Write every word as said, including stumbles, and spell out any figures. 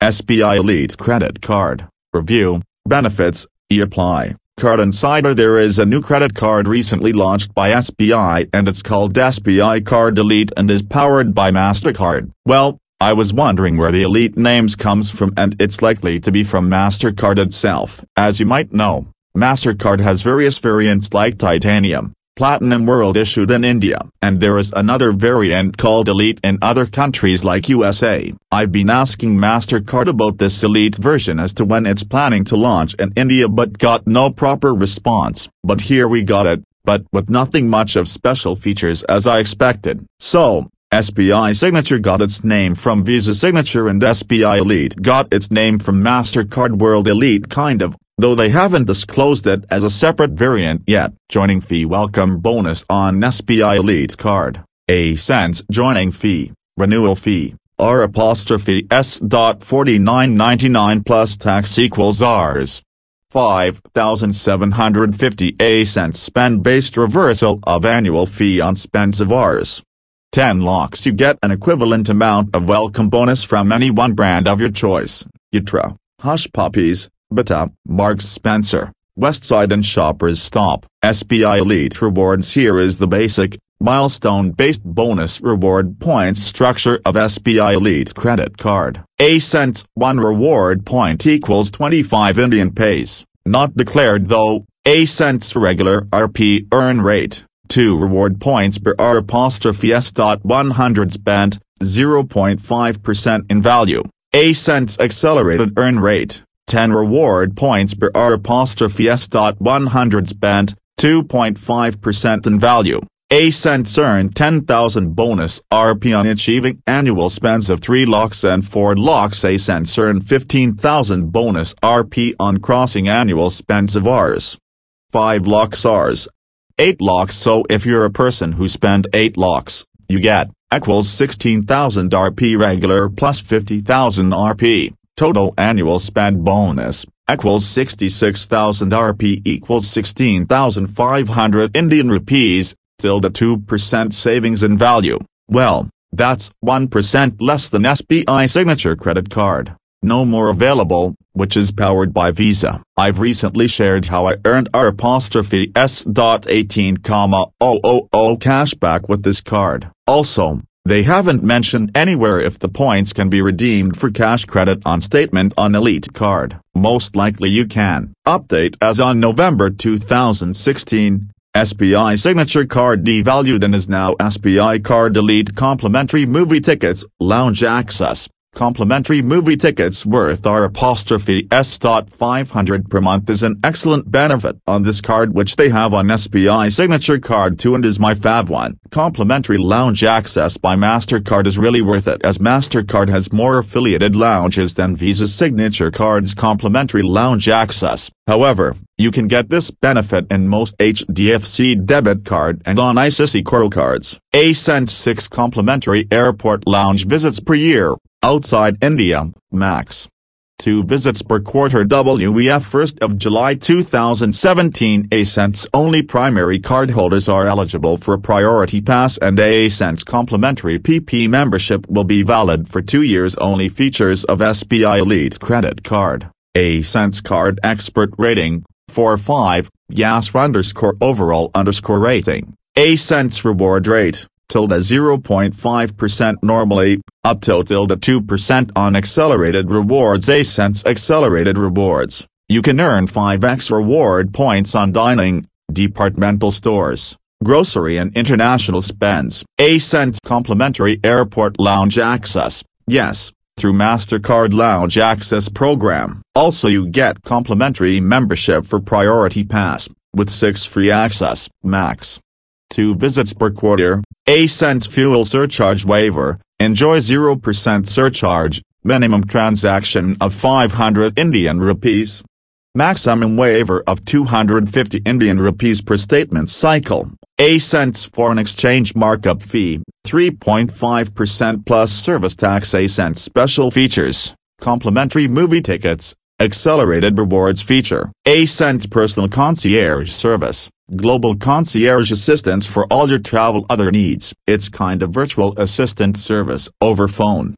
S B I Elite Credit Card. Review, Benefits, E-Apply. Card Insider. There is a new credit card recently launched by S B I and it's called S B I Card Elite and is powered by MasterCard. Well, I was wondering where the Elite names comes from, and it's likely to be from MasterCard itself. As you might know, MasterCard has various variants like Titanium, Platinum World issued in India, and there is another variant called Elite in other countries like U S A. I've been asking MasterCard about this Elite version as to when it's planning to launch in India but got no proper response. But here we got it, but with nothing much of special features as I expected. So, S B I Signature got its name from Visa Signature and S B I Elite got its name from MasterCard World Elite kind of, though they haven't disclosed it as a separate variant yet. Joining fee. Welcome bonus on S B I Elite Card. A cents joining fee, renewal fee, R apostrophe S dot forty-nine ninety-nine plus tax equals Rs. five thousand seven hundred fifty A cents spend-based reversal of annual fee on spends of Rs. ten locks. You get an equivalent amount of welcome bonus from any one brand of your choice. Ultra, Hush Puppies, Bata, Marks Spencer, Westside and Shoppers Stop. S B I Elite Rewards. Here is the basic, milestone-based bonus reward points structure of S B I Elite Credit Card. A cents. one reward point equals twenty-five Indian pays, not declared though. A cents regular R P earn rate. two reward points per R apostrophe S dot one hundred spent, zero point five percent in value. A cents accelerated earn rate. ten reward points per R apostrophe S dot one hundred spent, two point five percent in value. A cents earn ten thousand bonus R P on achieving annual spends of three locks and four locks. A cents earn fifteen thousand bonus R P on crossing annual spends of Rs. five locks Rs. eight locks. So if you're a person who spend eight locks, you get, equals sixteen thousand R P regular plus fifty thousand R P. Total annual spend bonus, equals sixty-six thousand R P equals sixteen thousand five hundred Indian rupees, tilde two percent savings in value. Well, that's one percent less than S B I Signature Credit Card. No more available, which is powered by Visa. I've recently shared how I earned R apostrophe S dot eighteen comma zero zero zero cashback with this card. Also, they haven't mentioned anywhere if the points can be redeemed for cash credit on statement on Elite Card. Most likely you can. Update. As on November two thousand sixteen, S B I Signature Card devalued and is now S B I Card Elite. Complimentary movie tickets, lounge access. Complimentary movie tickets worth R apostrophe S dot five hundred per month is an excellent benefit on this card which they have on S B I Signature Card too and is my fav one. Complimentary lounge access by MasterCard is really worth it as MasterCard has more affiliated lounges than Visa Signature Card's complimentary lounge access. However, you can get this benefit in most H D F C debit card and on I C I C I Core cards. A cents. six complimentary airport lounge visits per year. Outside India, max. two visits per quarter. W E F first of July two thousand seventeen. A cents only primary cardholders are eligible for Priority Pass and A cents complimentary P P membership will be valid for two years only. Features of S B I Elite Credit Card. A cents card expert rating, four five, yes underscore overall underscore rating. A cents reward rate, tilde zero point five percent normally, up till tilde two percent on accelerated rewards. A cents accelerated rewards. You can earn five x reward points on dining, departmental stores, grocery and international spends. A cents complimentary airport lounge access, yes, through MasterCard Lounge Access Program. Also you get complimentary membership for Priority Pass, with six free access, max. two visits per quarter. A cents fuel surcharge waiver, enjoy zero percent surcharge, minimum transaction of five hundred Indian rupees. Maximum waiver of two hundred fifty Indian rupees per statement cycle. A cents foreign exchange markup fee, three point five percent plus service tax. A cents special features, complimentary movie tickets, accelerated rewards feature. A cents personal concierge service, global concierge assistance for all your travel other needs. It's kind of virtual assistant service over phone.